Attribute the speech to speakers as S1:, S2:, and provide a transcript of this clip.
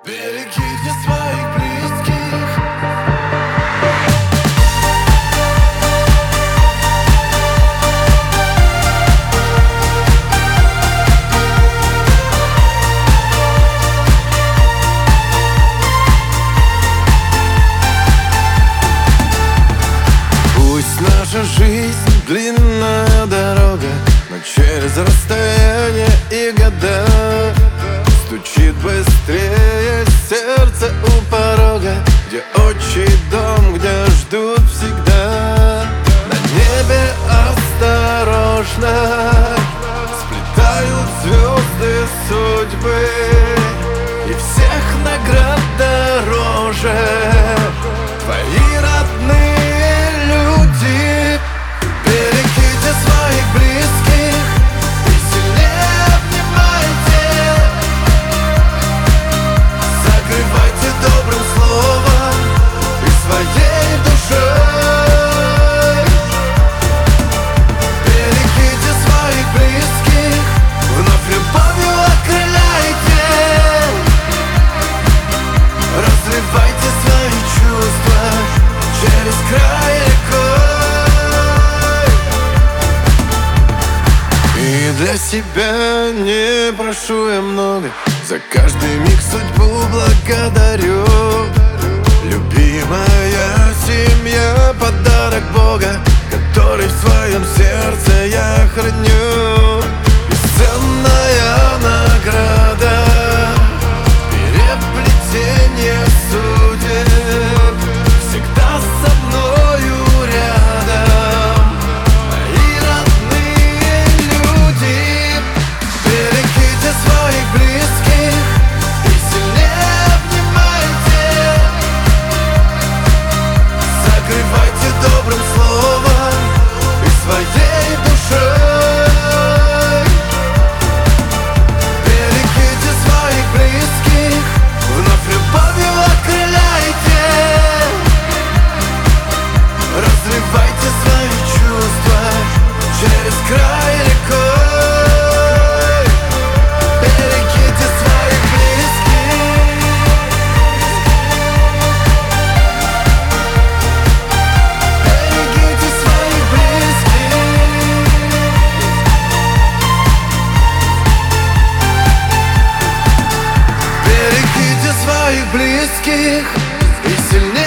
S1: Берегите своих близких. Пусть наша жизнь длинная дорога, но через расстояние и года стучит быстрее сердце у порога, где отчий дом, где ждут всегда. На небе осторожно сплетают звезды судьбы, и всех наград дороже твои родные люди. Берегите своих близких и сильнее обнимайте, согревайте добрым словом и своей душой. Берегите своих близких, вновь любовью окрыляйте, разливайте свои чувства через край рекой. И для себя не прошу я много, за каждый миг судьбу благодарю. Любимая семья — подарок Бога, который в своем сердце я храню. Бесценная награда, переплетение судеб, всегда со мною рядом мои родные люди. Берегите своих близких и сильнее обнимайте, согревайте добрым словом и своей душой. Берегите своих близких, вновь любовью окрыляйте, разливайте свои чувства через край рекой. Берегите своих близких. Берегите своих близких. Берегите своих близких и сильнее